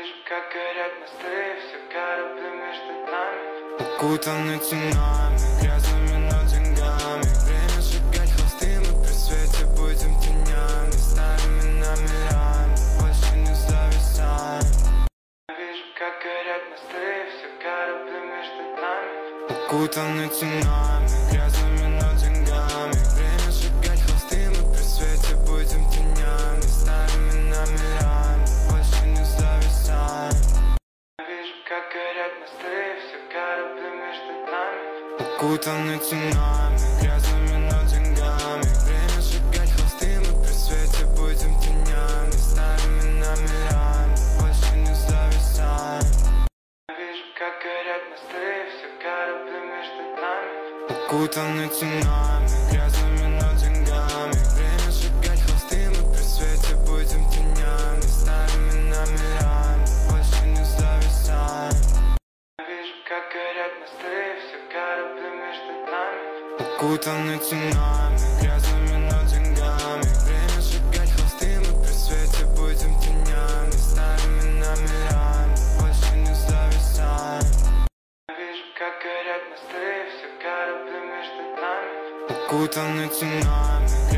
Вижу, как горят мосты, все корабли между нами укутаны тюрьмами, грязными, но деньгами. Время сжигать холсты, мы при свете будем тенями, старыми номерами, больше не зависаем. Вижу, как горят мосты, все корабли между нами укутаны тюрьмами, грязными, но деньгами. Время сжигать холсты, мы при свете будем тенями, старыми номерами, больше не зависаем. Вижу, как горят мосты, все корабли между нами укутаны тюрьмами, грязными, но деньгами. Время сжигать холсты, мы при свете будем тенями, старыми номерами, больше не зависаем. Вижу, как горят мосты, все корабли между нами укутаны тюрьмами, грязными, но деньгами. Время сжигать холсты, мы при свете будем тенями, старыми номерами, больше не зависаем. Вижу, как горят мосты, все корабли между нами укутаны тюрьмами, грязными, но деньгами. Время сжигать холсты, мы при свете будем тенями, старыми номерами, больше не зависаем. Вижу, как горят мосты, все корабли между нами укутаны тюрьмами,